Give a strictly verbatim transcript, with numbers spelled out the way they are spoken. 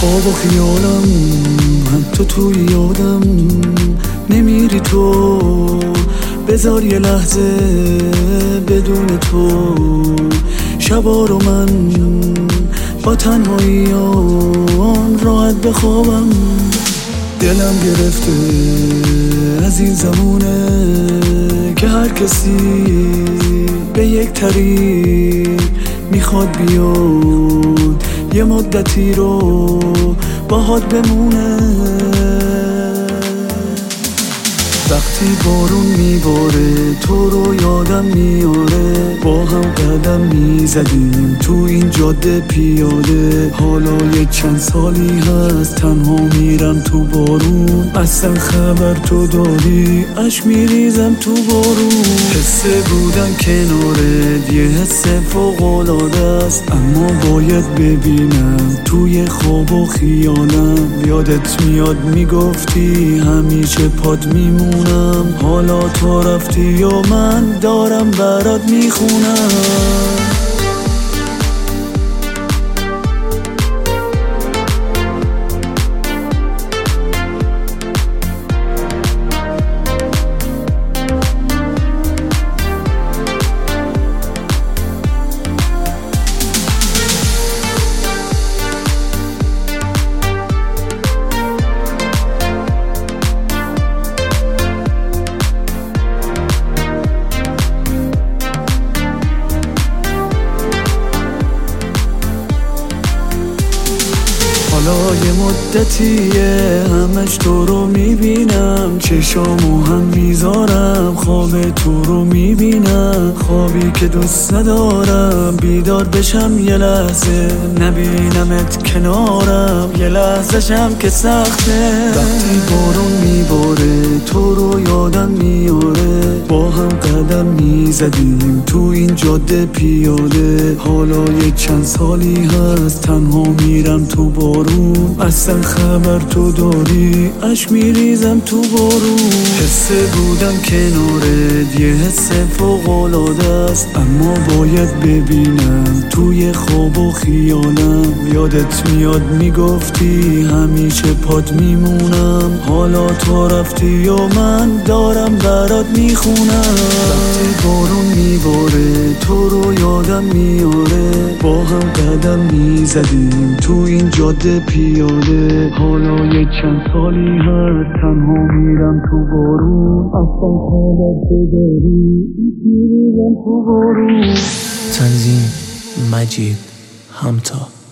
خواب و خیالم حتی توی یادم نمیری تو، بذار یه لحظه بدون تو شبا رو من با تنهاییان راحت بخوابم. دلم گرفته از این زمونه که هر کسی به یک طریق میخواد بیاد یه مدتی رو باهات بمونه. وقتی بارون میباره تو رو یادم میاره، با هم قدم میزدیم تو این جاده پیاده. حالا یه چند سالی هست تنها میرم تو بارون، اصلا خبر تو داری عشق میریزم تو بارون. حسه بودن کنارت یه حس فوق‌العاده است، اما باید ببینم توی خواب و خیالم. یادت میاد میگفتی همیشه پات میمونم، حالا تو رفتی و من دارم برات میخونم. حالا یه مدتیه همش تو رو میبینم، چشامو هم میذارم خواب تو رو میبینم. خوابی که دوست ندارم بیدار بشم یه لحظه نبینمت کنارم، یه لحظه‌شم که سخته. وقتی بارون میباره تو رو یادم میاره، با هم قدم میزدیم تو این جاده پیاده. حالا یه چند سالی هست تنها میرم تو بارون، اصلا خبر تو داری عشق میریزم تو بارون. حسه بودن کنارت یه حس فوق‌العاده است، اما باید ببینم توی خواب و خیالم. یادت میاد میگفتی همیشه پات میمونم، حالا تو رفتی و من دارم برات میخونم. وقتی بارون میباره تو رو یادم میاره، با هم قدم میزدیم تو این جاده پیاده. حالا یه چند سالی هست تنها میرم تو بارون، اصلا خبر بداری میرم تو بارون. تنظیم مجید همتا.